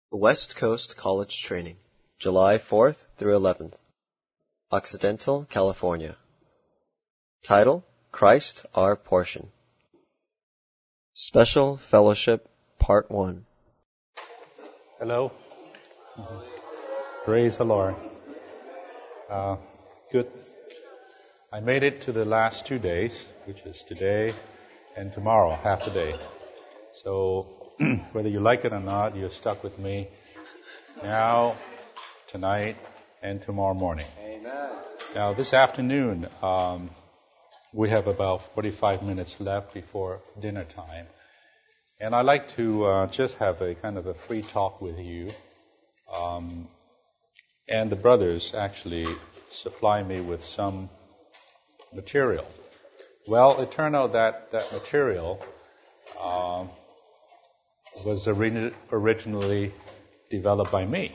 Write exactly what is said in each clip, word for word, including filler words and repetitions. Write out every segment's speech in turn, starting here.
West Coast College Training, July fourth through eleventh, Occidental, California. Title, Christ Our Portion. Special Fellowship, Part one. Hello. Praise the Lord. Uh, good. I made it to the last two days, which is today and tomorrow, half the day. So whether you like it or not, you're stuck with me now, tonight, and tomorrow morning. Amen. Now, this afternoon, um, we have about forty-five minutes left before dinner time. And I'd like to uh, just have a kind of a free talk with you. Um, and the brothers actually supply me with some material. Well, it turned out that that material uh, was ori- originally developed by me,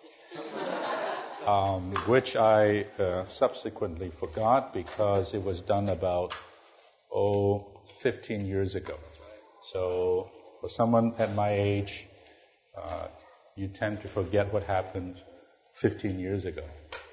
um, which I uh, subsequently forgot because it was done about, oh, fifteen years ago. So for someone at my age, uh, you tend to forget what happened fifteen years ago.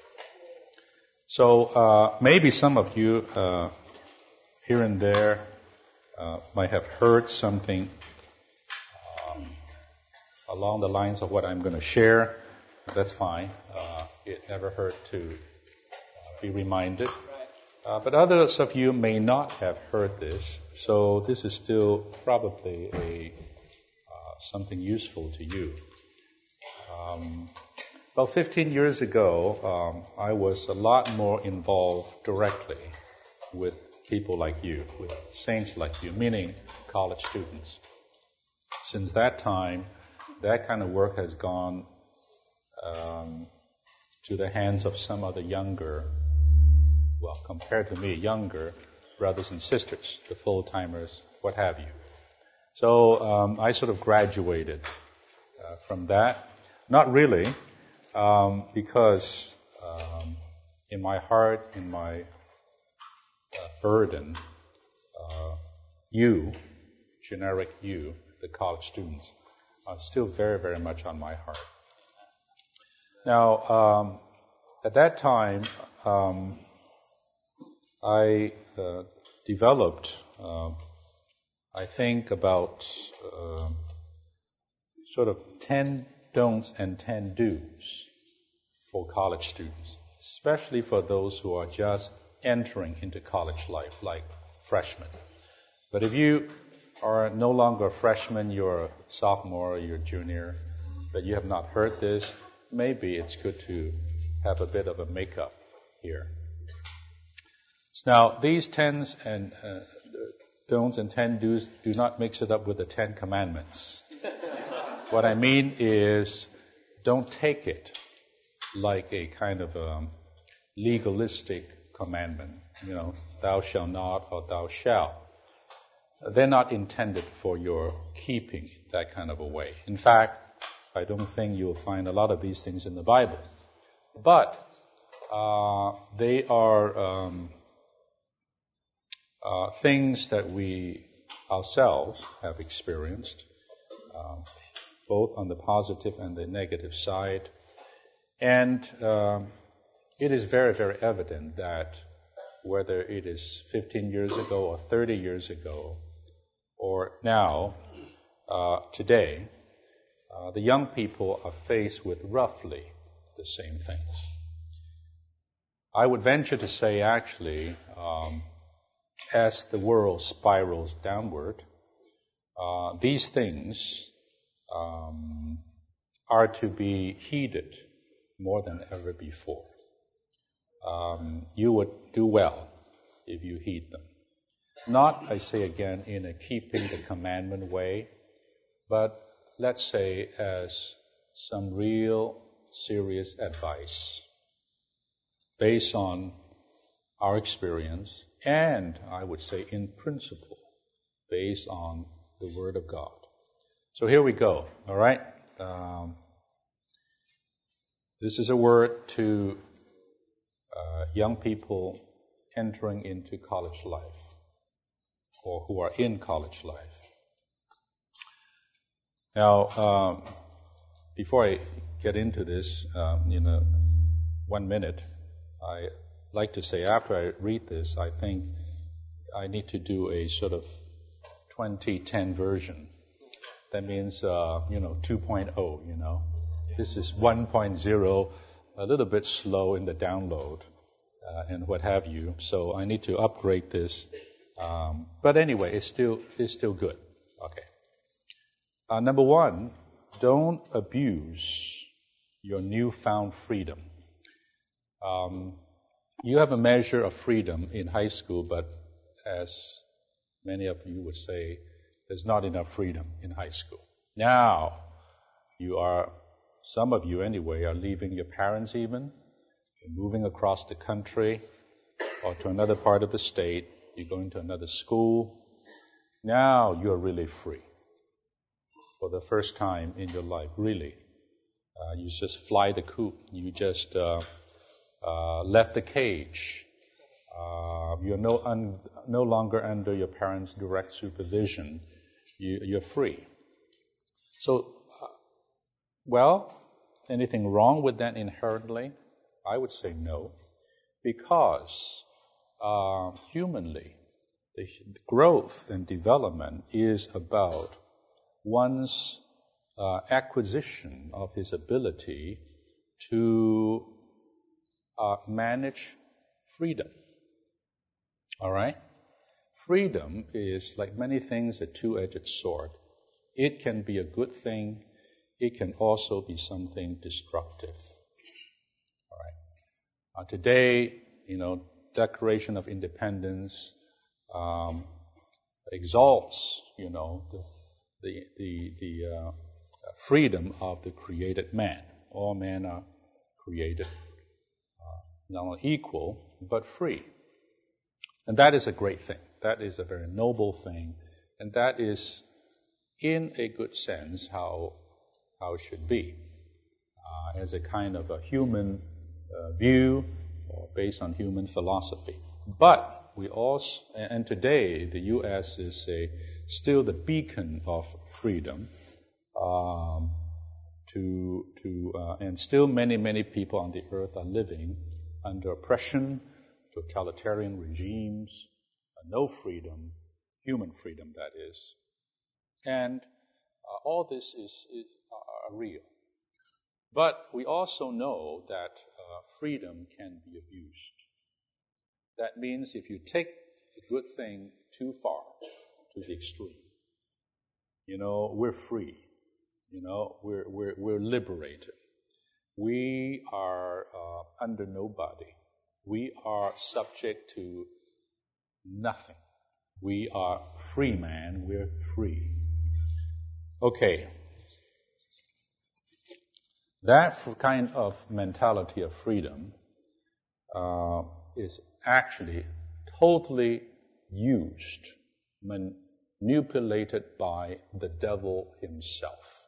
So uh, maybe some of you uh, here and there uh, might have heard something um, along the lines of what I'm going to share. That's fine. Uh, it never hurt to uh, be reminded. Uh, but others of you may not have heard this, so this is still probably a uh, something useful to you. Um, about fifteen years ago, um, I was a lot more involved directly with people like you, with saints like you, meaning college students. Since that time, that kind of work has gone um, to the hands of some other younger, well, compared to me, younger brothers and sisters, the full-timers, what have you. So um, I sort of graduated uh, from that. Not really, um, because um, in my heart, in my uh, burden, uh, you, generic you, the college students, are still very, very much on my heart. Now, um, at that time, um, I uh, developed, uh, I think, about uh, sort of ten don'ts and ten do's for college students, especially for those who are just entering into college life, like freshmen. But if you are no longer a freshman, you're a sophomore, you're a junior, but you have not heard this, maybe it's good to have a bit of a makeup here. Now, these tens and uh, don'ts and ten do's do not mix it up with the Ten Commandments. What I mean is, don't take it like a kind of a legalistic commandment, you know, thou shalt not or thou shalt. They're not intended for your keeping that kind of a way. In fact, I don't think you'll find a lot of these things in the Bible. But uh, they are um, uh, things that we ourselves have experienced, um, both on the positive and the negative side. And um, it is very, very evident that whether it is fifteen years ago or thirty years ago or now, uh, today, uh, the young people are faced with roughly the same things. I would venture to say, actually, um, as the world spirals downward, uh, these things um, are to be heeded more than ever before. Um, you would do well if you heed them. Not, I say again, in a keeping the commandment way, but let's say as some real serious advice based on our experience and, I would say, in principle, based on the Word of God. So here we go, all right? Um, this is a word to uh, young people entering into college life or who are in college life. Now, um, before I get into this, um, in a one minute, I like to say after I read this, I think I need to do a sort of twenty ten version. That means, uh, you know, two point oh, you know. This is one point oh, a little bit slow in the download uh, and what have you. So I need to upgrade this. Um, but anyway, it's still it's still good. Okay. Uh, number one, don't abuse your newfound freedom. Um, you have a measure of freedom in high school, but as many of you would say, there's not enough freedom in high school. Now, you are, some of you anyway, are leaving your parents even, you're moving across the country or to another part of the state, you're going to another school. Now you're really free. For the first time in your life, really. Uh, you just fly the coop. You just uh, uh, left the cage. Uh, you're no, un, no longer under your parents' direct supervision. You, you're free. So, uh, well, anything wrong with that inherently? I would say no. Because uh, humanly, the growth and development is about one's uh, acquisition of his ability to uh, manage freedom. All right? Freedom is, like many things, a two-edged sword. It can be a good thing. It can also be something destructive. All right? Uh, today, you know, Declaration of Independence um, exalts, you know, the the the, the uh, freedom of the created man. All men are created uh, not only equal but free, and that is a great thing. That is a very noble thing, and that is, in a good sense, how how it should be, uh, as a kind of a human uh, view or based on human philosophy. But we also, and today the U S is a still the beacon of freedom, um, to to uh, and still many many people on the earth are living under oppression, totalitarian regimes, uh, no freedom, human freedom that is, and uh, all this is, is uh, real. But we also know that uh, freedom can be abused. That means if you take a good thing too far, to the extreme, you know, we're free. You know, we're we're we're liberated. We are uh, under nobody. We are subject to nothing. We are free man. We're free. Okay. That kind of mentality of freedom uh, is actually totally used, manipulated by the devil himself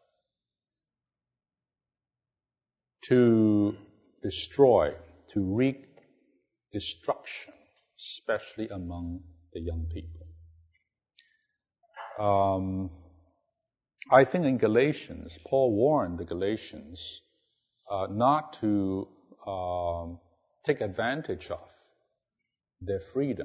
to destroy, to wreak destruction, especially among the young people. Um, I think in Galatians, Paul warned the Galatians uh, not to um, take advantage of their freedom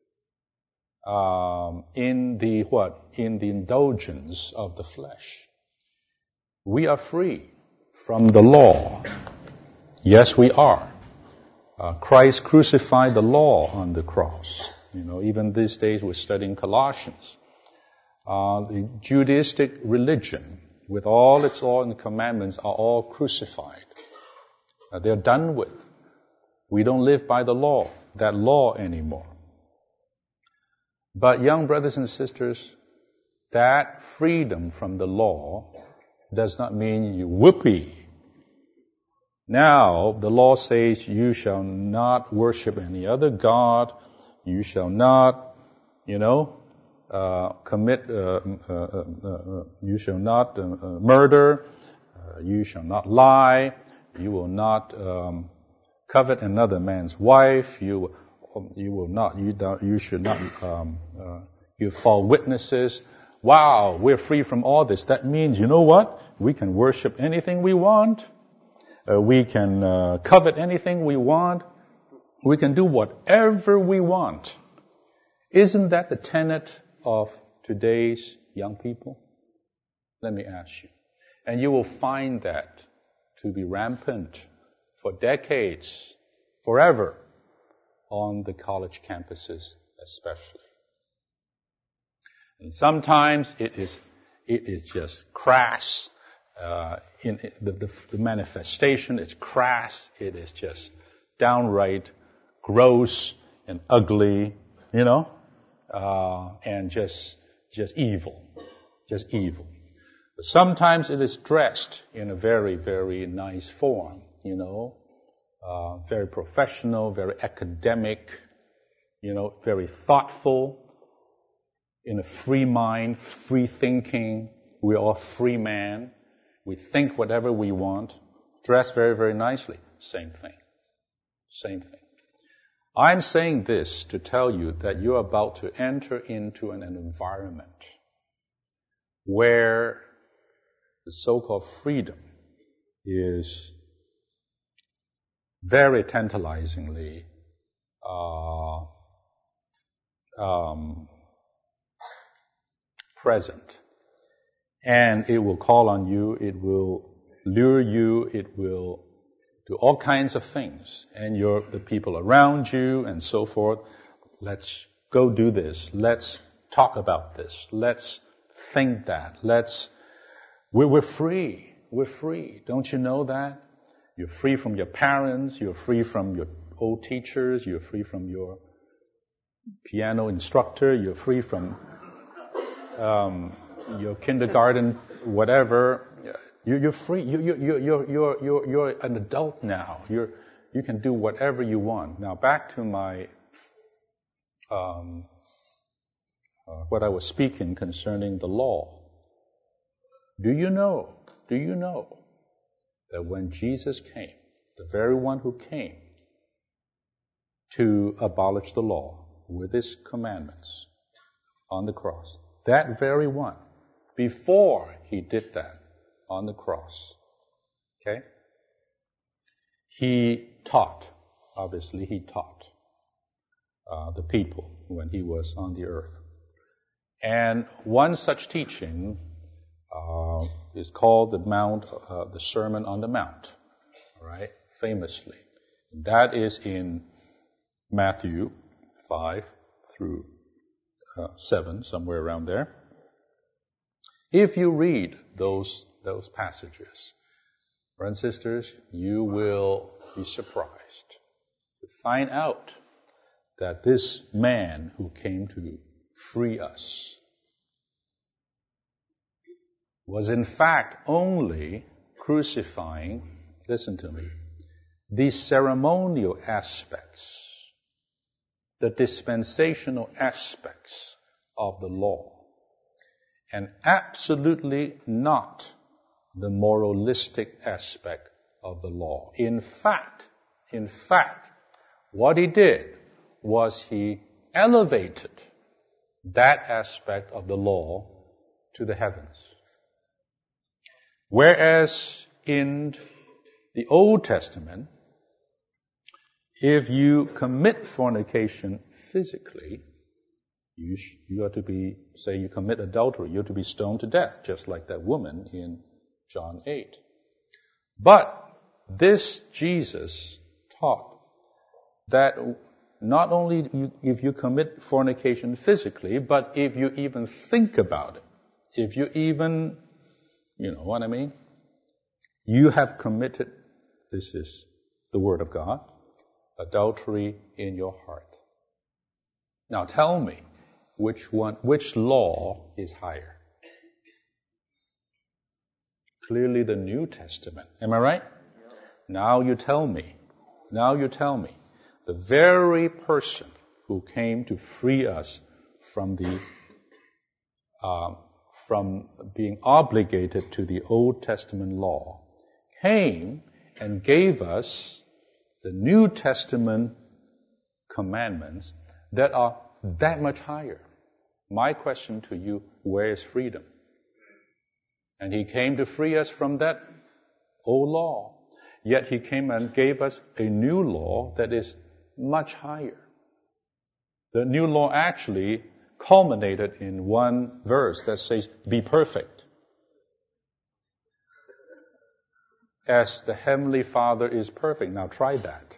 um, in the what? In the indulgence of the flesh. We are free from the law. Yes, we are. Uh, Christ crucified the law on the cross. You know, even these days we're studying Colossians. Uh, the Judaistic religion, with all its law and commandments, are all crucified. Uh, they're done with. We don't live by the law, that law anymore. But young brothers and sisters, that freedom from the law does not mean you whoopee. Now, the law says you shall not worship any other god, you shall not, you know, Uh, commit, uh, uh, uh, uh, you shall not uh, uh, murder, uh, you shall not lie, you will not um, covet another man's wife, you you will not, you don't, you should not um, uh, give false witnesses. wow, we're free from all this. That means, you know what? We can worship anything we want. Uh, we can uh, covet anything we want. We can do whatever we want. Isn't that the tenet of today's young people? Let me ask you. And you will find that to be rampant for decades, forever, on the college campuses especially. And sometimes it is it is just crass. Uh, in the, the, the manifestation is crass. It is just downright gross and ugly, you know, uh, and just just evil, just evil. But sometimes it is dressed in a very, very nice form, you know, uh, very professional, very academic, you know, very thoughtful, in a free mind, free thinking. We're all free man. We think whatever we want, dress very, very nicely. Same thing. Same thing. I'm saying this to tell you that you're about to enter into an, an environment where the so-called freedom is very tantalizingly uh, um, present. And it will call on you, it will lure you, it will do all kinds of things. And your the people around you and so forth, let's go do this, let's talk about this, let's think that, let's, we're, we're free, we're free. Don't you know that? You're free from your parents, you're free from your old teachers, you're free from your piano instructor, you're free from um, your kindergarten, whatever. You, you're free. You, you, you, you're, you're, you're, you're an adult now. You're, you can do whatever you want. Now back to my, um, uh, what I was speaking concerning the law. Do you know, do you know that when Jesus came, the very one who came to abolish the law with his commandments on the cross, that very one, before he did that on the cross, okay, he taught, obviously he taught uh, the people when he was on the earth. And one such teaching uh, is called the Mount, uh, the Sermon on the Mount, right? Famously. That is in Matthew five through uh, seven, somewhere around there. If you read those those passages, brothers and sisters, you will be surprised to find out that this man who came to free us was in fact only crucifying, listen to me, the ceremonial aspects, the dispensational aspects of the law, and absolutely not the moralistic aspect of the law. In fact, in fact, what he did was he elevated that aspect of the law to the heavens. Whereas in the Old Testament, if you commit fornication physically, you, sh- you are to be, say you commit adultery, you're to be stoned to death, just like that woman in John eight. But this Jesus taught that not only you, if you commit fornication physically, but if you even think about it, if you even, you know what I mean, you have committed, this is the Word of God, adultery in your heart. Now tell me, which one, which law is higher? Clearly the New Testament. Am I right? Now you tell me, now you tell me, the very person who came to free us from the, um, from being obligated to the Old Testament law, came and gave us the New Testament commandments that are that much higher, My question to you, where is freedom? And he came to free us from that old law. Yet he came and gave us a new law that is much higher. The new law actually culminated in one verse that says, be perfect, as the Heavenly Father is perfect. Now try that.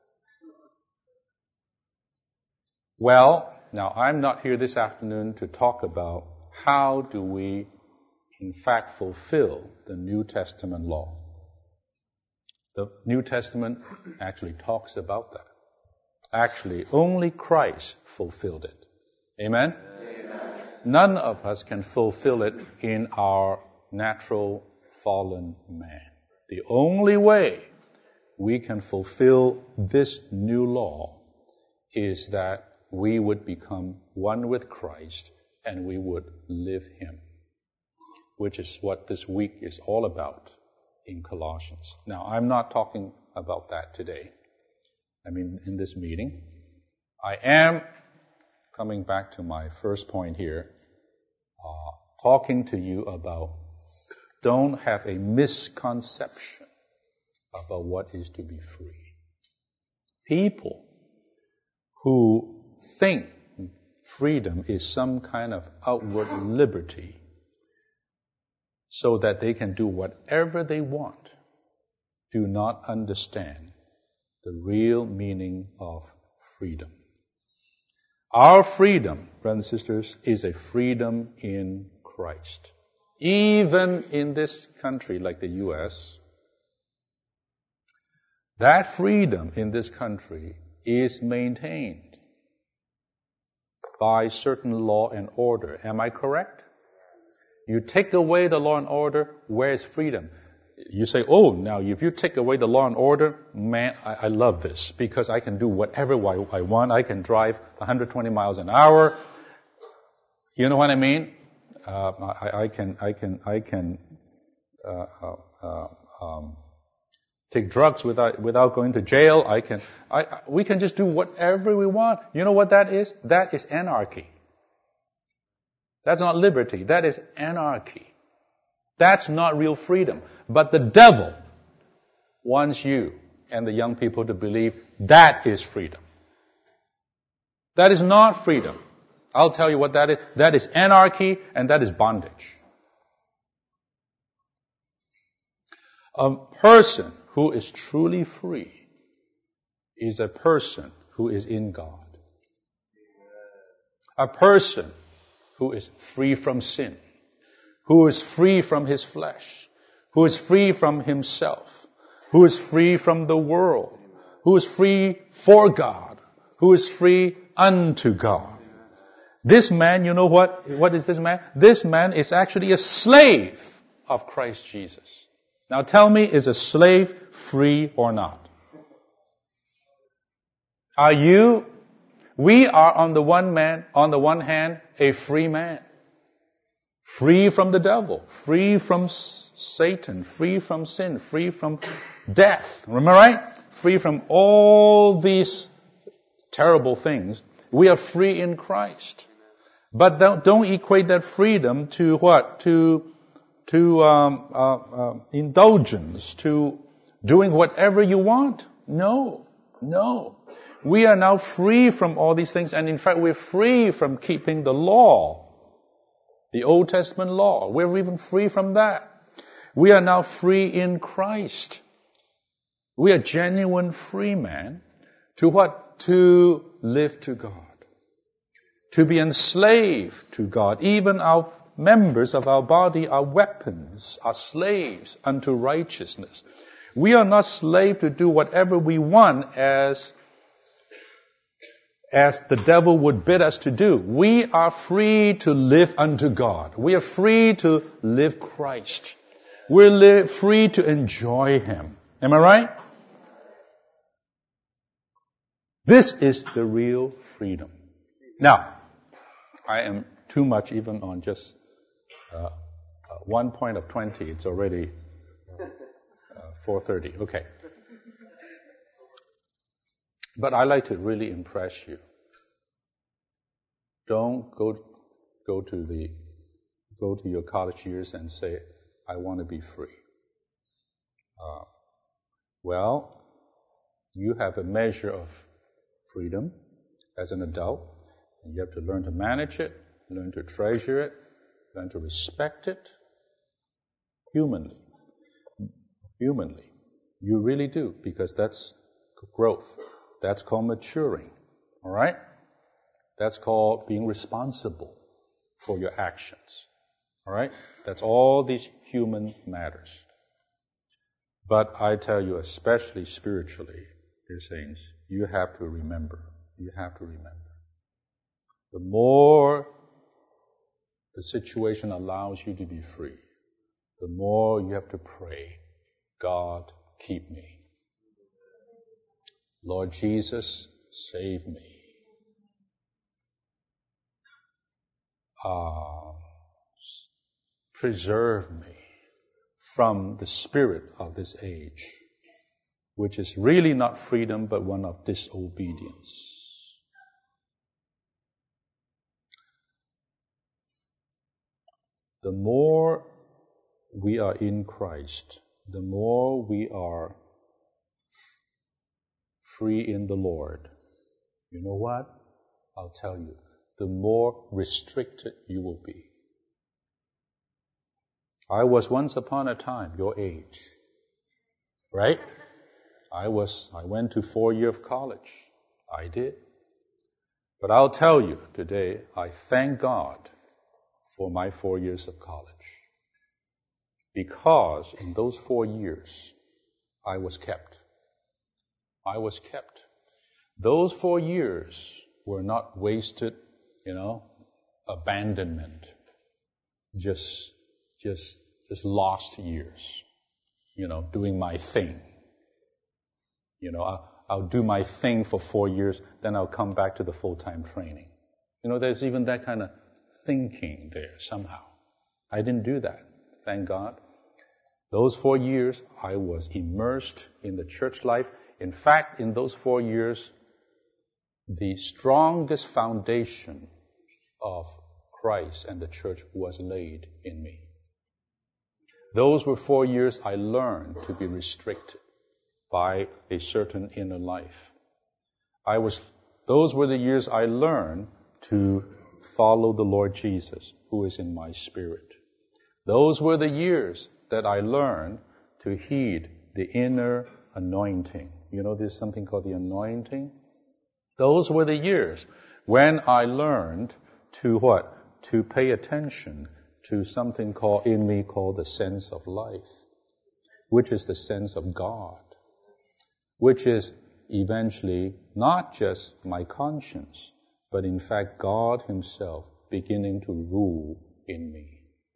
Well, now I'm not here this afternoon to talk about how do we in fact fulfill the New Testament law. The New Testament actually talks about that. Actually, only Christ fulfilled it. Amen? Amen? None of us can fulfill it in our natural fallen man. The only way we can fulfill this new law is that we would become one with Christ and we would live Him, which is what this week is all about in Colossians. Now, I'm not talking about that today. I mean, in this meeting. I am, coming back to my first point here, uh, talking to you about don't have a misconception about what is to be free. People who think freedom is some kind of outward liberty so that they can do whatever they want do not understand the real meaning of freedom. Our freedom, brothers and sisters, is a freedom in Christ. Even in this country like the U S, that freedom in this country is maintained by certain law and order. Am I correct? You take away the law and order, where is freedom? You say, oh, now if you take away the law and order, man, I, I love this because I can do whatever I, I want. I can drive one hundred twenty miles an hour. You know what I mean? Uh, I, I can, I can, I can uh, uh, um, take drugs without without going to jail. I can, I, I, we can just do whatever we want. You know what that is? That is anarchy. That's not liberty. That is anarchy. That's not real freedom. But the devil wants you and the young people to believe that is freedom. That is not freedom. I'll tell you what that is. That is anarchy and that is bondage. A person who is truly free is a person who is in God. A person who is free from sin, who is free from his flesh, who is free from himself, who is free from the world, who is free for God, who is free unto God. This man, you know what? What is this man? This man is actually a slave of Christ Jesus. Now tell me, is a slave free or not? Are you? We are on the one man, on the one hand, a free man. Free from the devil, free from Satan, free from sin, free from death. Remember, right? Free from all these terrible things. We are free in Christ. But don't, don't equate that freedom to what? To, to um, uh, uh, indulgence, to doing whatever you want. No, no. We are now free from all these things, and in fact we're free from keeping the law. The Old Testament law. We're even free from that. We are now free in Christ. We are genuine free men to what? To live to God. To be enslaved to God. Even our members of our body are weapons, are slaves unto righteousness. We are not slaves to do whatever we want as as the devil would bid us to do. We are free to live unto God. We are free to live Christ. We're li- free to enjoy Him. Am I right? This is the real freedom. Now, I am too much even on just uh, uh, one point of twenty. It's already uh, four thirty. Okay. But I like to really impress you. Don't go go to the go to your college years and say, I want to be free. Uh, well, you have a measure of freedom as an adult, and you have to learn to manage it, learn to treasure it, learn to respect it humanly. Humanly. You really do, because that's growth. That's called maturing. All right? That's called being responsible for your actions. All right? That's all these human matters. But I tell you, especially spiritually, dear saints, you have to remember. You have to remember. The more the situation allows you to be free, the more you have to pray, God, keep me. Lord Jesus, save me. Uh, preserve me from the spirit of this age, which is really not freedom, but one of disobedience. The more we are in Christ, the more we are free in the Lord. You know what? I'll tell you, the more restricted you will be. I was once upon a time your age, right? I was, I went to four years of college. I did. But I'll tell you today, I thank God for my four years of college. Because in those four years, I was kept. I was kept. Those four years were not wasted, you know, abandonment. Just, just, just lost years. You know, doing my thing. You know, I'll, I'll do my thing for four years, then I'll come back to the full-time training. You know, there's even that kind of thinking there somehow. I didn't do that, thank God. Those four years, I was immersed in the church life. In fact, in those four years, the strongest foundation of Christ and the church was laid in me. Those were four years I learned to be restricted by a certain inner life. I was, those were the years I learned to follow the Lord Jesus, who is in my spirit. Those were the years that I learned to heed the inner anointing. You know, there's something called the anointing. Those were the years when I learned to what? To pay attention to something called in me called the sense of life, which is the sense of God, which is eventually not just my conscience, but in fact God Himself beginning to rule in me.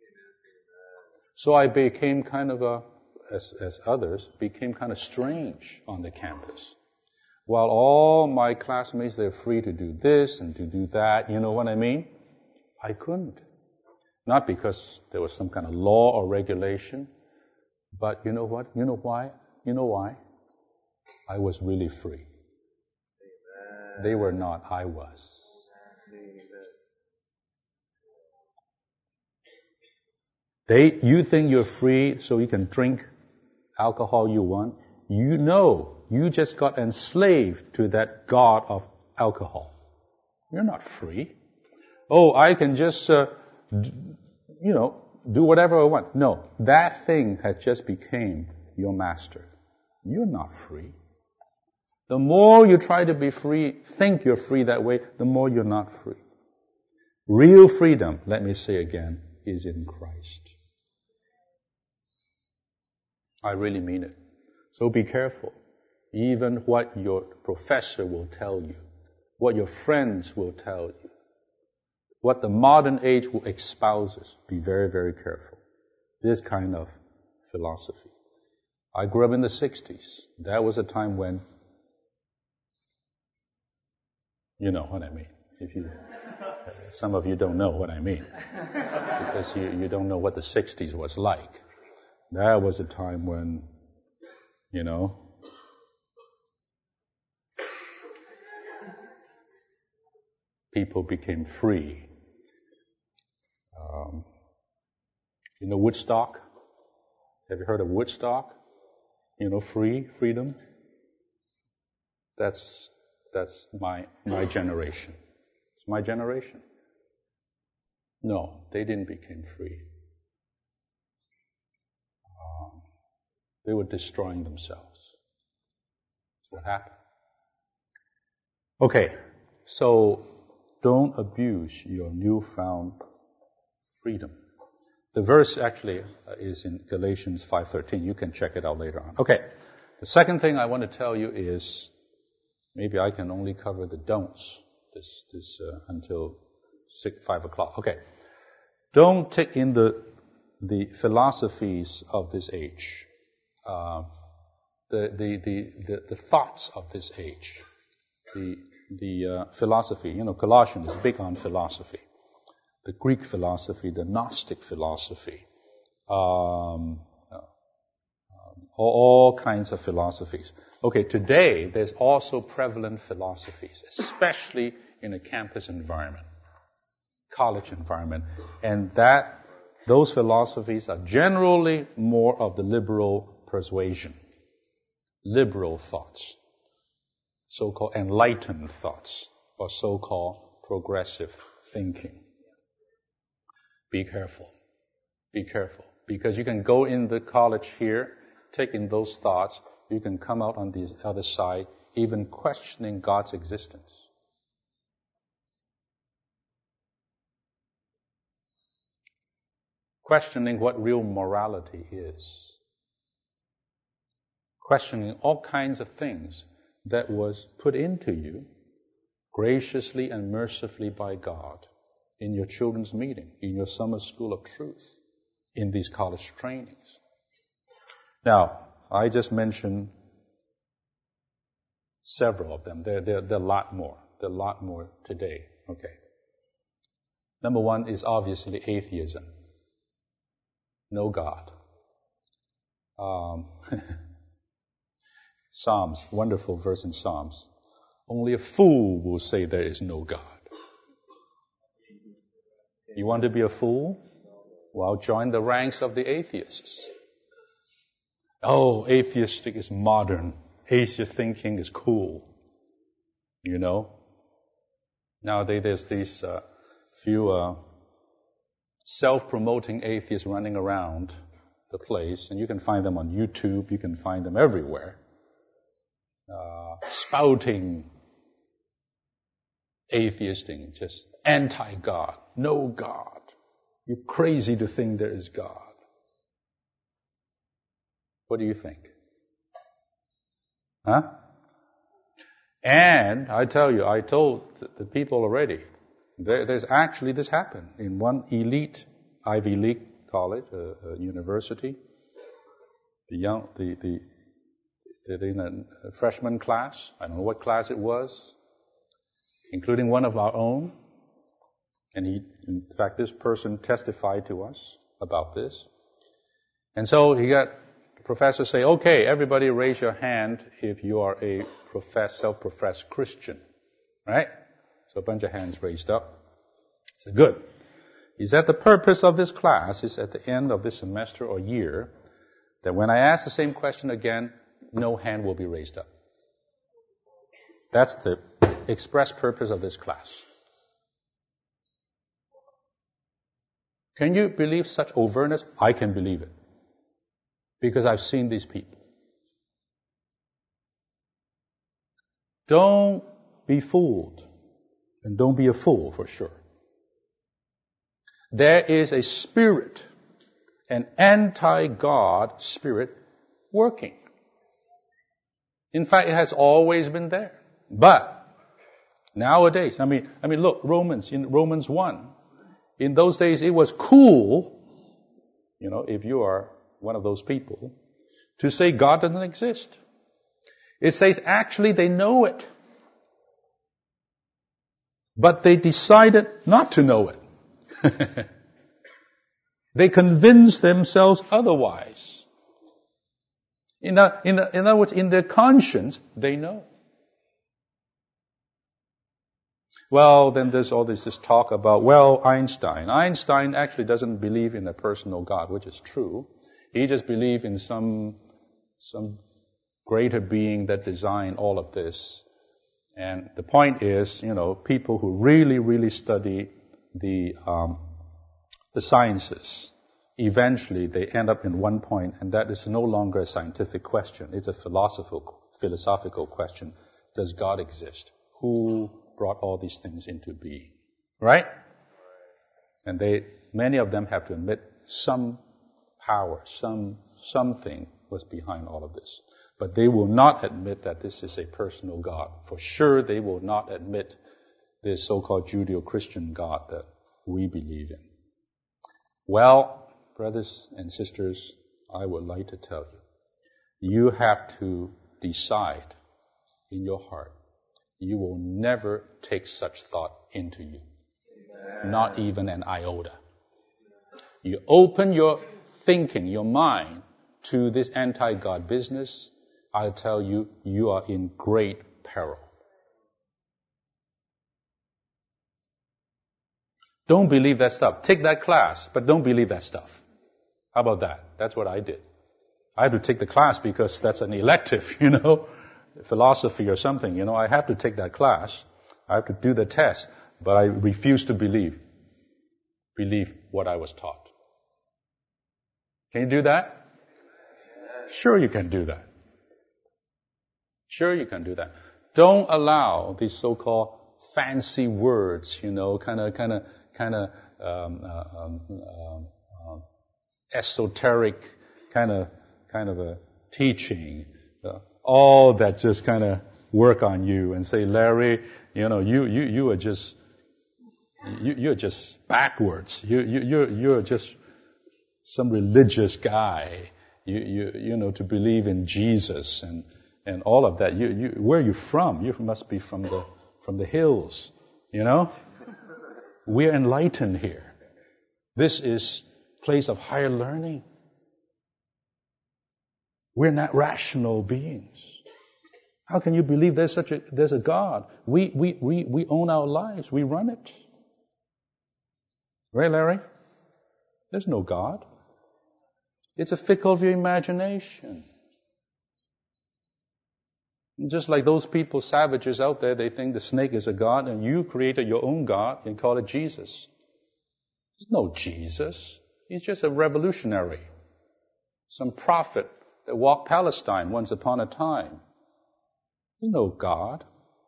So I became kind of a, as, as others, became kind of strange on the campus. While all my classmates, they're free to do this and to do that, you know what I mean? I couldn't. Not because there was some kind of law or regulation, but you know what? You know why? You know why? I was really free. Amen. They were not, I was. They, you think you're free so you can drink alcohol you want. You know, you just got enslaved to that god of alcohol. You're not free. Oh, I can just, uh, d- you know, do whatever I want. No, that thing has just became your master. You're not free. The more you try to be free, think you're free that way, the more you're not free. Real freedom, let me say again, is in Christ. I really mean it. So be careful. Even what your professor will tell you, what your friends will tell you, what the modern age will espouses, be very, very careful. This kind of philosophy. I grew up in the sixties. That was a time when, you know what I mean. If you, some of you don't know what I mean, because you, you don't know what the sixties was like. That was a time when, you know, people became free. Um, you know Woodstock? Have you heard of Woodstock? You know, free, freedom? That's that's my my generation. It's my generation. No, they didn't become free. Um, they were destroying themselves. That's what happened. Okay, so don't abuse your newfound freedom. The verse actually is in Galatians five thirteen. You can check it out later on. Okay, the second thing I want to tell you is, maybe I can only cover the don'ts this this uh, until six, five o'clock. Okay, don't take in the the philosophies of this age, uh, the, the the the the thoughts of this age, the the uh, philosophy. You know, Colossians is big on philosophy. The Greek philosophy, the Gnostic philosophy, um, uh, um, all, all kinds of philosophies. Okay, today there's also prevalent philosophies, especially in a campus environment, college environment, and that those philosophies are generally more of the liberal persuasion, liberal thoughts, so-called enlightened thoughts, or so-called progressive thinking. Be careful. Be careful. Because you can go in the college here, take in those thoughts, you can come out on the other side, even questioning God's existence. Questioning what real morality is. Questioning all kinds of things that was put into you graciously and mercifully by God in your children's meeting, in your summer school of truth, in these college trainings. Now, I just mentioned several of them. There, there, there are a lot more. There are a lot more today. Okay. Number one is obviously atheism. No God. Um, Psalms, wonderful verse in Psalms. Only a fool will say there is no God. You want to be a fool? Well, join the ranks of the atheists. Oh, atheistic is modern. Atheist thinking is cool. You know? Nowadays there's these uh, few uh, self-promoting atheists running around the place, and you can find them on YouTube, you can find them everywhere, uh, spouting atheistic, just anti-God, no God. You're crazy to think there is God. What do you think? Huh? And I tell you, I told the people already, there, there's actually this happened in one elite Ivy League college, uh, uh, university. The young, the, the, they're in a freshman class. I don't know what class it was, including one of our own. And he, in fact, this person testified to us about this. And so he got the professor say, okay, everybody raise your hand if you are a professed, self-professed Christian. Right? So a bunch of hands raised up. I said, good. He said the purpose of this class is at the end of this semester or year that when I ask the same question again, no hand will be raised up. That's the express purpose of this class. Can you believe such overtness? I can believe it. Because I've seen these people. Don't be fooled. And don't be a fool for sure. There is a spirit, an anti-God spirit working. In fact, it has always been there. But nowadays, I mean, I mean, look, Romans, in Romans one, in those days it was cool, you know, if you are one of those people, to say God doesn't exist. It says actually they know it. But they decided not to know it. They convinced themselves otherwise. In, the, in, the, in other words, in their conscience, they know. Well, then there's all this, this talk about, well, Einstein. Einstein actually doesn't believe in a personal God, which is true. He just believes in some, some greater being that designed all of this. And the point is, you know, people who really, really study the, um, the sciences, eventually they end up in one point, and that is no longer a scientific question. It's a philosophical, philosophical question. Does God exist? Who brought all these things into being? Right? And they, many of them have to admit some power, some, something was behind all of this. But they will not admit that this is a personal God. For sure, they will not admit this so-called Judeo-Christian God that we believe in. Well, brothers and sisters, I would like to tell you, you have to decide in your heart, you will never take such thought into you. Amen. Not even an iota. You open your thinking, your mind, to this anti-God business, I'll tell you, you are in great peril. Don't believe that stuff. Take that class, but don't believe that stuff. How about that? That's what I did. I had to take the class because that's an elective, you know, philosophy or something. You know, I have to take that class. I have to do the test, but I refuse to believe, believe what I was taught. Can you do that? Sure you can do that. Sure you can do that. Don't allow these so-called fancy words, you know, kind of, kind of, kind of um, uh, um, um, um, esoteric kind of, kind of a teaching, uh, all that just kind of work on you and say, Larry, you know, you you you are just you you're just backwards. You you you're you're just some religious guy. You you you know to believe in Jesus and. And all of that. You, you, where are you from? You must be from the, from the hills. You know? We're enlightened here. This is place of higher learning. We're not rational beings. How can you believe there's such a, there's a God? We, we, we, we own our lives. We run it. Right, Larry? There's no God. It's a fickle of your imagination. Just like those people, savages out there, they think the snake is a god, and you created your own god and call it Jesus. There's no Jesus. He's just a revolutionary. Some prophet that walked Palestine once upon a time. There's no God.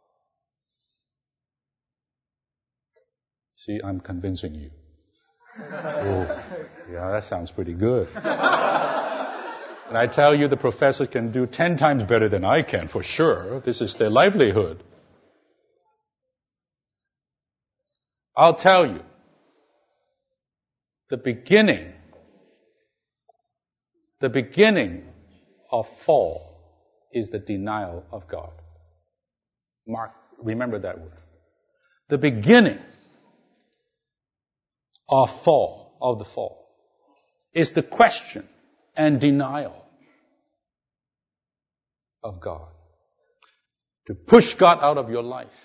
See, I'm convincing you. Oh, yeah, that sounds pretty good. And I tell you, the professor can do ten times better than I can, for sure. This is their livelihood. I'll tell you, the beginning, the beginning of fall is the denial of God. Mark, remember that word. The beginning of fall, of the fall, is the question and denial of God. To push God out of your life.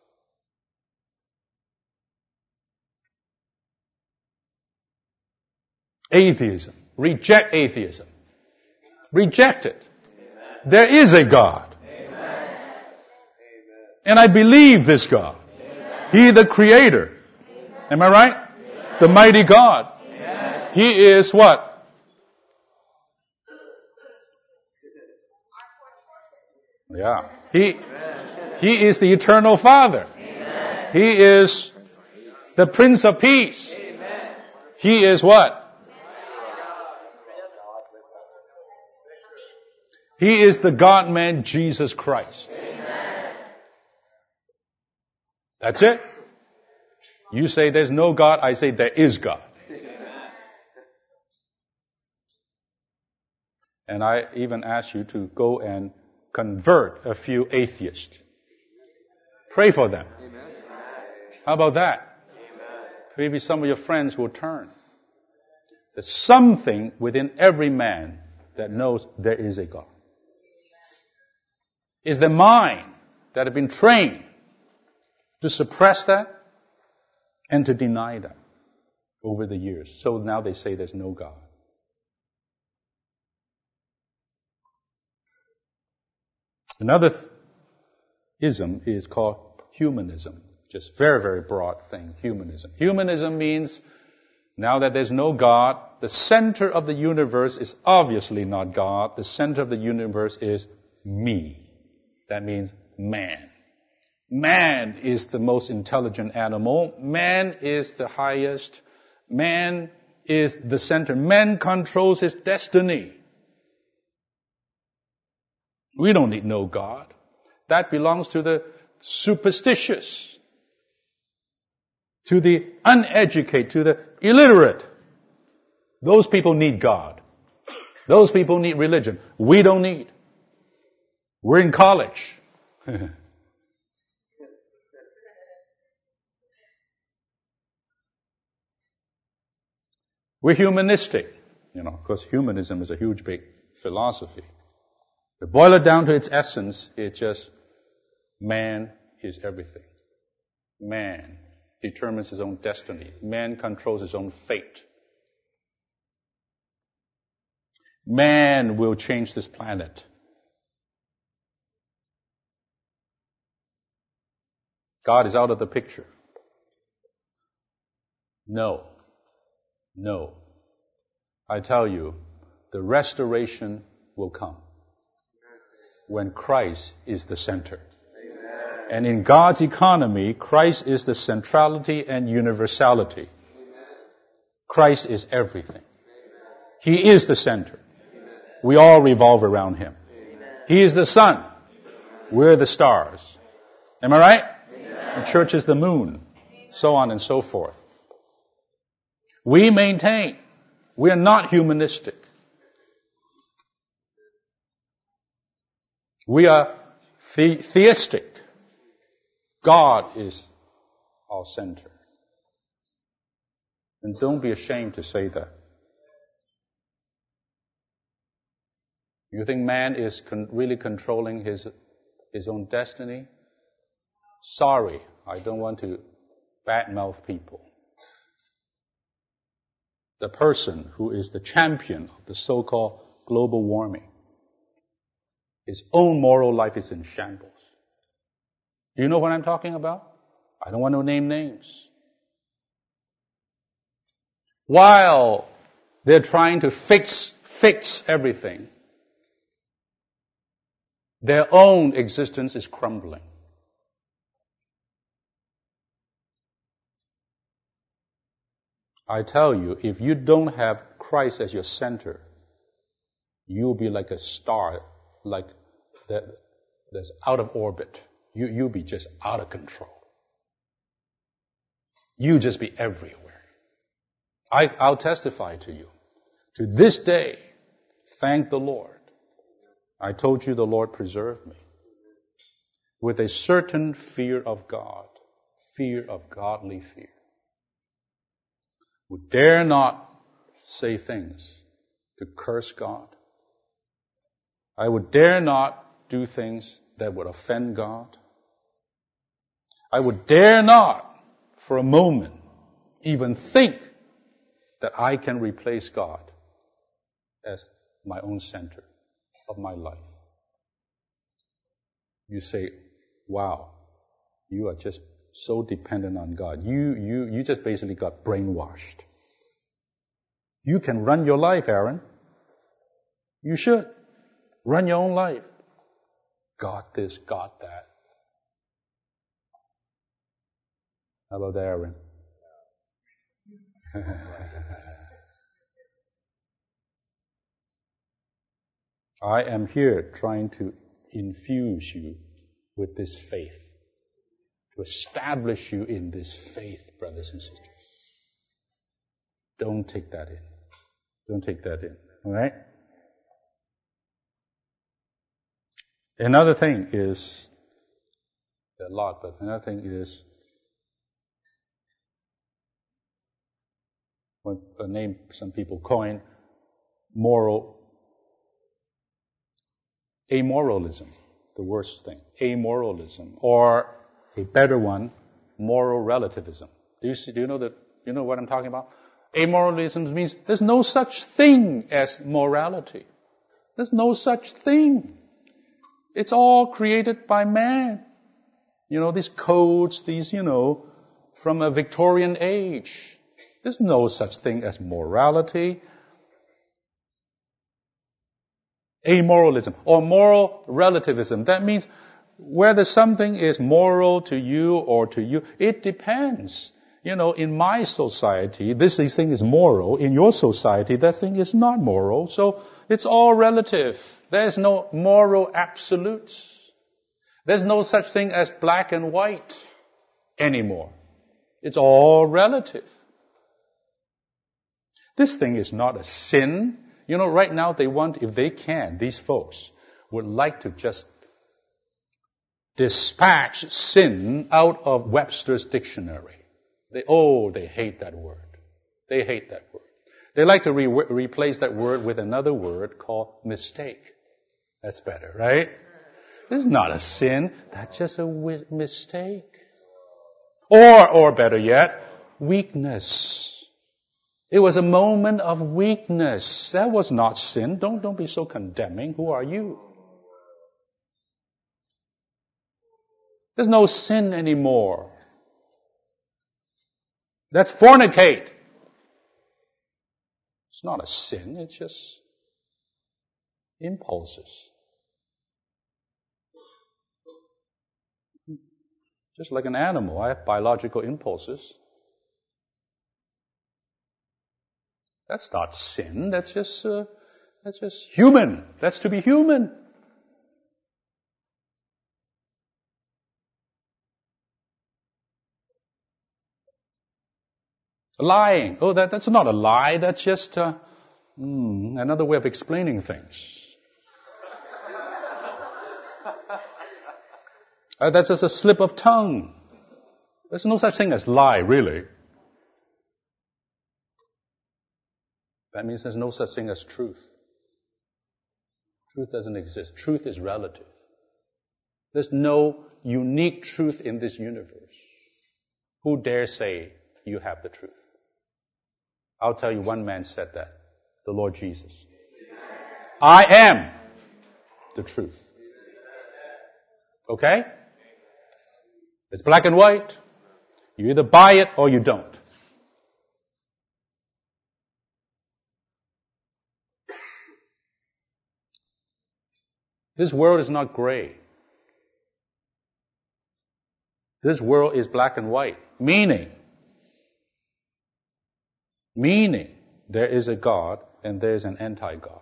Atheism. Reject atheism. Reject it. Amen. There is a God. Amen. And I believe this God. Amen. He the Creator. Amen. Am I right? Amen. The mighty God. Amen. He is what? Yeah. He, he is the eternal Father. Amen. He is the Prince of Peace. Amen. He is what? He is the God-man Jesus Christ. Amen. That's it. You say there's no God, I say there is God. Amen. And I even ask you to go and convert a few atheists. Pray for them. Amen. How about that? Amen. Maybe some of your friends will turn. There's something within every man that knows there is a God. It's the mind that has been trained to suppress that, and to deny that over the years. So now they say there's no God. Another th- ism is called humanism. Just very, very broad thing, humanism. Humanism means now that there's no God, the center of the universe is obviously not God. The center of the universe is me. That means man. Man is the most intelligent animal. Man is the highest. Man is the center. Man controls his destiny. We don't need no God. That belongs to the superstitious, to the uneducated, to the illiterate. Those people need God. Those people need religion. We don't need. We're in college. We're humanistic, you know, because humanism is a huge, big philosophy. To boil it down to its essence, it's just man is everything. Man determines his own destiny. Man controls his own fate. Man will change this planet. God is out of the picture. No. No. I tell you, the restoration will come when Christ is the center. Amen. And in God's economy, Christ is the centrality and universality. Amen. Christ is everything. Amen. He is the center. Amen. We all revolve around Him. Amen. He is the sun. We're the stars. Am I right? Amen. The church is the moon. So on and so forth. We maintain we are not humanistic. We are the- theistic. God is our center. And don't be ashamed to say that. You think man is con- really controlling his, his own destiny? Sorry, I don't want to badmouth people. The person who is the champion of the so-called global warming, his own moral life is in shambles. Do you know what I'm talking about? I don't want to name names. While they're trying to fix, fix everything, their own existence is crumbling. I tell you, if you don't have Christ as your center, you'll be like a star, like that that's out of orbit. You, you'll be just out of control. You'll just be everywhere. I, I'll testify to you. To this day, thank the Lord. I told you the Lord preserved me. With a certain fear of God, fear of godly fear. Who dare not say things to curse God. I would dare not do things that would offend God. I would dare not, for a moment, even think that I can replace God as my own center of my life. You say, wow, you are just so dependent on God. You, you, you just basically got brainwashed. You can run your life, Aaron. You should. Run your own life. Got this, got that. How about that, Aaron? I am here trying to infuse you with this faith. To establish you in this faith, brothers and sisters. Don't take that in. Don't take that in. All right? Another thing is, a lot, but another thing is, what a name some people coin, moral, amoralism, the worst thing. Amoralism, or a better one, moral relativism. Do you see, do you know that, you know what I'm talking about? Amoralism means there's no such thing as morality. There's no such thing. It's all created by man. You know, these codes, these, you know, from a Victorian age. There's no such thing as morality. Amoralism or moral relativism. That means whether something is moral to you or to you, it depends. You know, in my society, this thing is moral. In your society, that thing is not moral. So it's all relative. There's no moral absolutes. There's no such thing as black and white anymore. It's all relative. This thing is not a sin. You know, right now they want, if they can, these folks would like to just dispatch sin out of Webster's dictionary. They, oh, they hate that word. They hate that word. They like to re- replace that word with another word called mistake. That's better, right? This is not a sin. That's just a wi- mistake. Or, or better yet, weakness. It was a moment of weakness. That was not sin. Don't, don't be so condemning. Who are you? There's no sin anymore. That's fornicate. It's not a sin. It's just impulses. Just like an animal, I have biological impulses. That's not sin. That's just, uh, that's just human. That's to be human. Lying. Oh, that, that's not a lie. That's just uh, mm, another way of explaining things. uh, that's just a slip of tongue. There's no such thing as lie, really. That means there's no such thing as truth. Truth doesn't exist. Truth is relative. There's no unique truth in this universe. Who dare say you have the truth? I'll tell you, one man said that. The Lord Jesus. I am the truth. Okay? It's black and white. You either buy it or you don't. This world is not gray. This world is black and white. Meaning, meaning there is a God and there is an anti-God.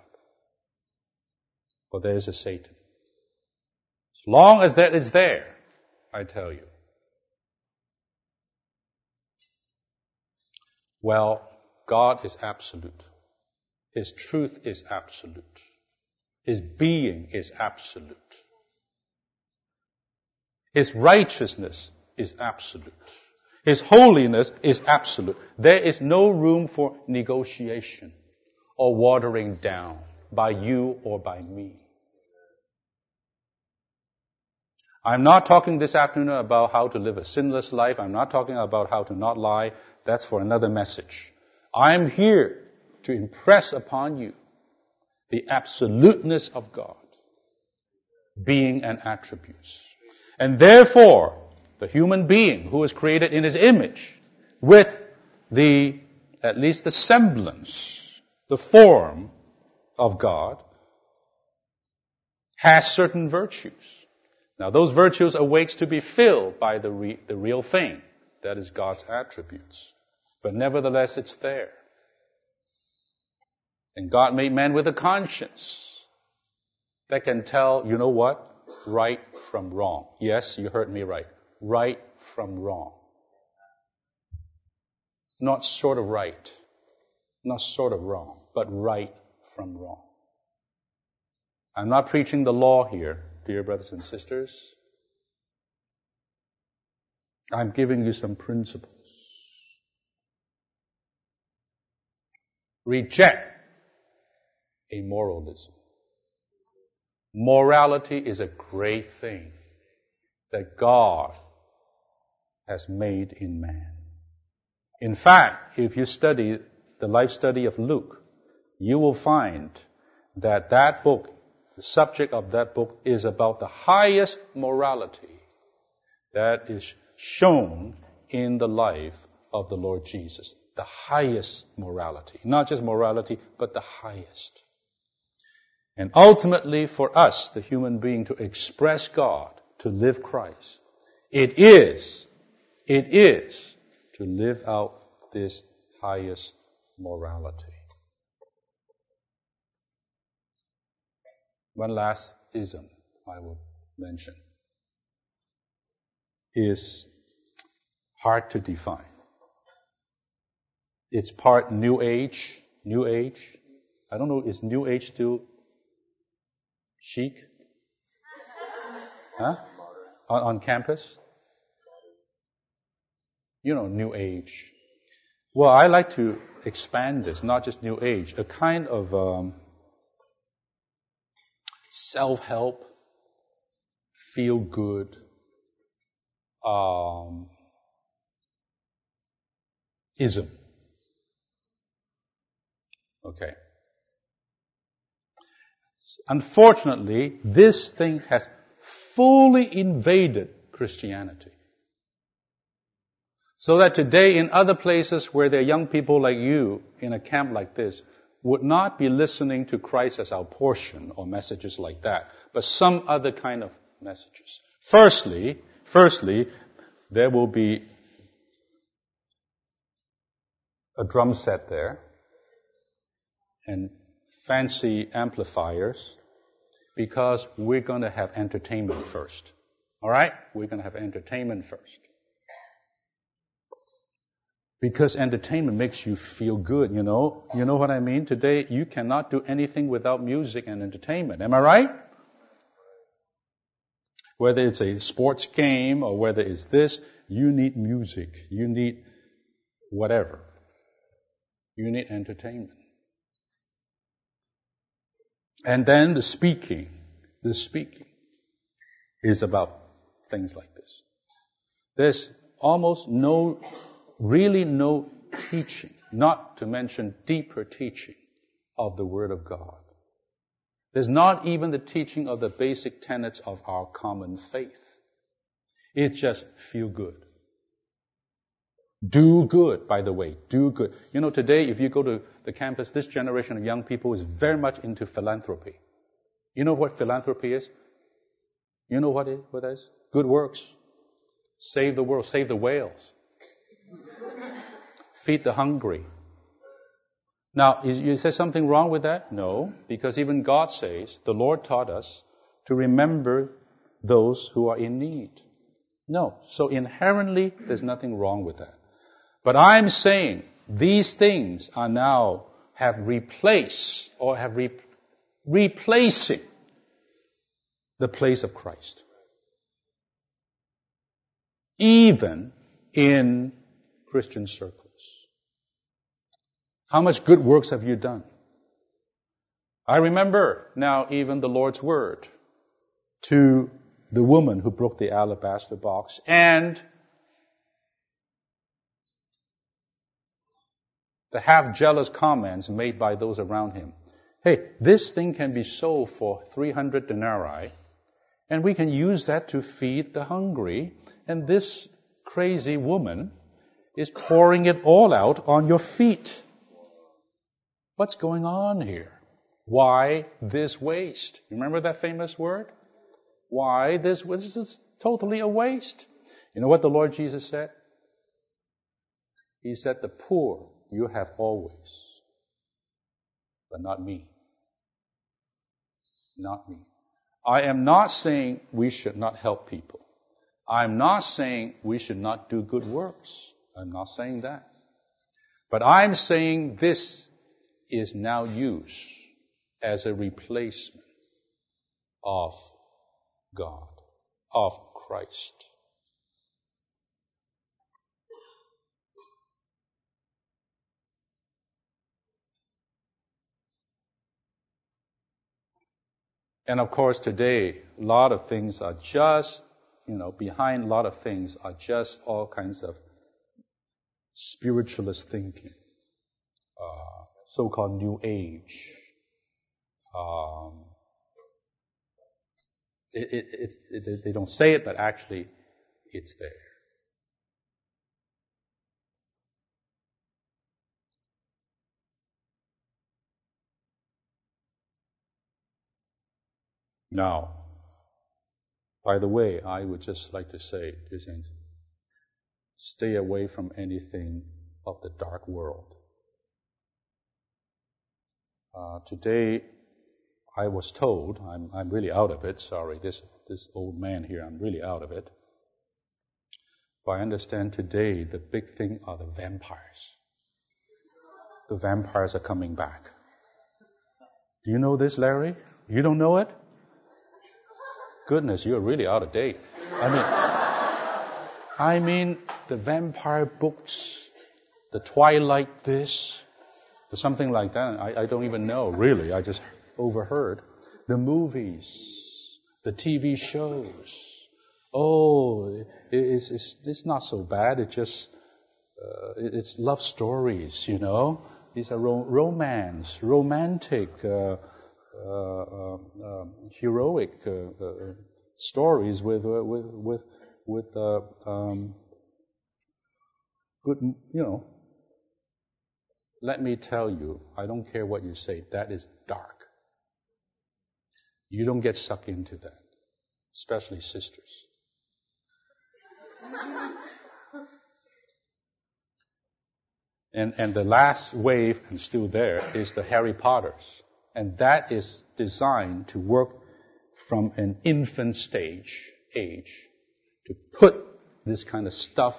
Or there is a Satan. As long as that is there, I tell you. Well, God is absolute. His truth is absolute. His being is absolute. His righteousness is absolute. His holiness is absolute. There is no room for negotiation or watering down by you or by me. I'm not talking this afternoon about how to live a sinless life. I'm not talking about how to not lie. That's for another message. I'm here to impress upon you the absoluteness of God, being and attributes. And therefore, the human being who is created in His image, with the, at least the semblance, the form of God, has certain virtues. Now those virtues awaits to be filled by the, re, the real thing, that is God's attributes. But nevertheless, it's there. And God made man with a conscience that can tell, you know what? Right from wrong. Yes, you heard me right. Right from wrong. Not sort of right. Not sort of wrong, but right from wrong. I'm not preaching the law here, dear brothers and sisters. I'm giving you some principles. Reject amoralism. Morality is a great thing that God has made in man. In fact, if you study the life study of Luke, you will find that that book, the subject of that book, is about the highest morality that is shown in the life of the Lord Jesus. The highest morality. Not just morality, but the highest. And ultimately for us, the human being, to express God, to live Christ, it is, it is to live out this highest morality. One last ism I will mention is hard to define. It's part New Age, New Age. I don't know, is New Age still chic? Huh? On, on campus? You know, New Age. Well, I like to expand this, not just New Age, a kind of um, self-help, feel-good, um, ism. Okay. Unfortunately, this thing has fully invaded Christianity. So that today in other places where there are young people like you in a camp like this would not be listening to Christ as our portion or messages like that, but some other kind of messages. Firstly, firstly, there will be a drum set there and fancy amplifiers because we're going to have entertainment first. All right? We're going to have entertainment first. Because entertainment makes you feel good, you know. You know what I mean? Today, you cannot do anything without music and entertainment. Am I right? Whether it's a sports game or whether it's this, you need music. You need whatever. You need entertainment. And then the speaking, the speaking is about things like this. There's almost no, really no teaching, not to mention deeper teaching of the Word of God. There's not even the teaching of the basic tenets of our common faith. It's just feel good. Do good, by the way. Do good. You know, today, if you go to the campus, this generation of young people is very much into philanthropy. You know what philanthropy is? You know what it what it is? Good works. Save the world. Save the whales. Feed the hungry. Now, is, is there something wrong with that? No, because even God says, the Lord taught us to remember those who are in need. No, so inherently, there's nothing wrong with that. But I'm saying these things are now have replaced or have re- replacing the place of Christ. Even in Christian circles. How much good works have you done? I remember now even the Lord's word to the woman who broke the alabaster box and the half-jealous comments made by those around him. Hey, this thing can be sold for three hundred denarii, and we can use that to feed the hungry, and this crazy woman is pouring it all out on your feet. What's going on here? Why this waste? Remember that famous word? Why this? This is totally a waste. You know what the Lord Jesus said? He said, the poor you have always, but not me. Not me. I am not saying we should not help people. I'm not saying we should not do good works. I'm not saying that. But I'm saying this is now used as a replacement of God, of Christ. And of course today, a lot of things are just you know, behind a lot of things are just all kinds of spiritualist thinking, uh, so-called New Age. Um, it, it, it's, it, they don't say it, but actually it's there. Now, by the way, I would just like to say, stay away from anything of the dark world. Uh, today, I was told, I'm, I'm really out of it, sorry, this, this old man here, I'm really out of it. But I understand today the big thing are the vampires. The vampires are coming back. Do you know this, Larry? You don't know it? Goodness, you're really out of date. I mean, I mean, the vampire books, the Twilight this, or something like that. I, I don't even know, really. I just overheard. The movies, the T V shows. Oh, it, it's, it's, it's not so bad. It's just, uh, it's love stories, you know. These are ro- romance, romantic, uh, Uh, uh, uh, heroic uh, uh, stories with uh, with with with uh, um, good, you know. Let me tell you, I don't care what you say. That is dark. You don't get sucked into that, especially sisters. And and the last wave, and still there, is the Harry Potters. And that is designed to work from an infant stage, age, to put this kind of stuff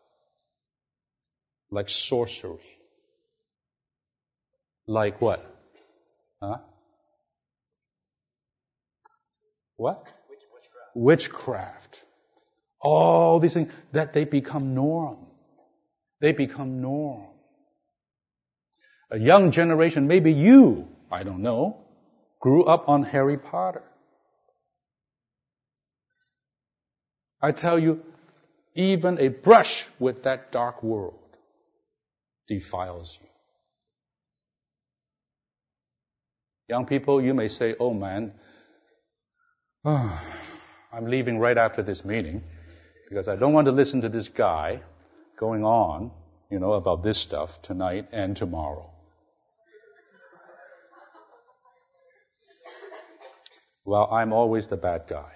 like sorcery. Like what? Huh? What? Witchcraft. Witchcraft. All these things, that they become norm. They become norm. A young generation, maybe you, I don't know, grew up on Harry Potter. I tell you, even a brush with that dark world defiles you. Young people, you may say, oh man, oh, I'm leaving right after this meeting because I don't want to listen to this guy going on, you know, about this stuff tonight and tomorrow. Well, I'm always the bad guy.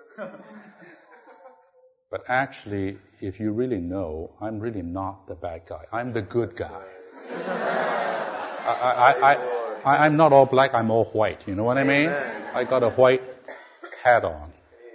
But actually, if you really know, I'm really not the bad guy. I'm the good guy. I, I, I, I, I'm not all black, I'm all white. You know what I mean? I got a white hat on.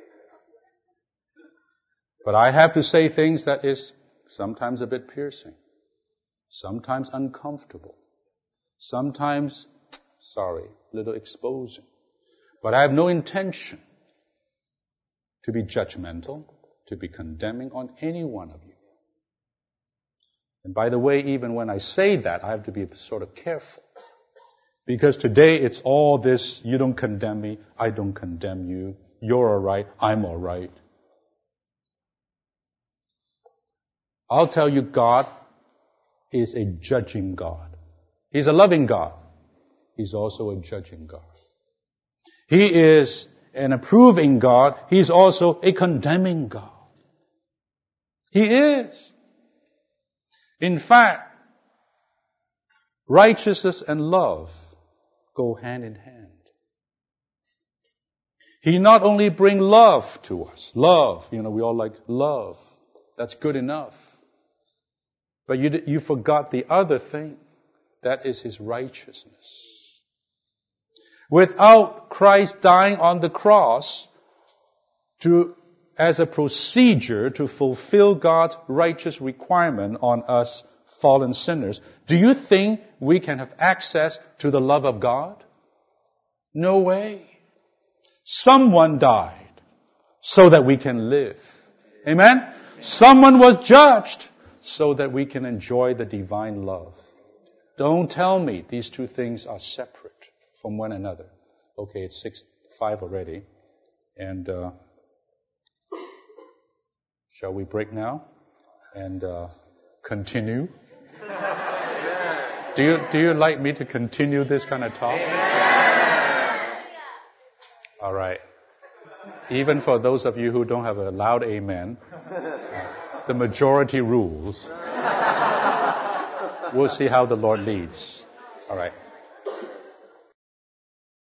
But I have to say things that is sometimes a bit piercing. Sometimes uncomfortable. Sometimes, sorry, a little exposing. But I have no intention to be judgmental, to be condemning on any one of you. And by the way, even when I say that, I have to be sort of careful. Because today it's all this, you don't condemn me, I don't condemn you, you're all right, I'm all right. I'll tell you, God is a judging God. He's a loving God. He's also a judging God. He is an approving God. He's also a condemning God. He is. In fact, righteousness and love go hand in hand. He not only brings love to us. Love, you know, we all like love. That's good enough. But you, you forgot the other thing. That is His righteousness. Without Christ dying on the cross to, as a procedure to fulfill God's righteous requirement on us fallen sinners, do you think we can have access to the love of God? No way. Someone died so that we can live. Amen? Someone was judged so that we can enjoy the divine love. Don't tell me these two things are separate from one another. Okay, it's six, five already. And uh, Shall we break now and uh, continue? Do you do you like me to continue this kind of talk? All right. Even for those of you who don't have a loud amen, the majority rules. We'll see how the Lord leads. All right.